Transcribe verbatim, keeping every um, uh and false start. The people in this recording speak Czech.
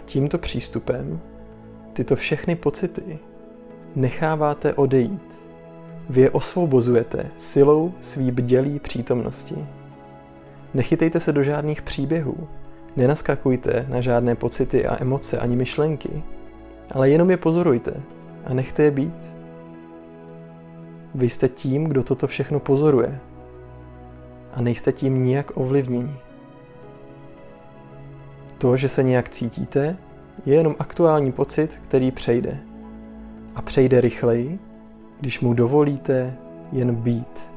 Tímto přístupem tyto všechny pocity necháváte odejít. Vy je osvobozujete silou svý bdělý přítomnosti. Nechytejte se do žádných příběhů, nenaskakujte na žádné pocity a emoce ani myšlenky, ale jenom je pozorujte a nechte je být. Vy jste tím, kdo toto všechno pozoruje a nejste tím nijak ovlivněni. To, že se nějak cítíte, je jenom aktuální pocit, který přejde. A přejde rychleji, když mu dovolíte jen být.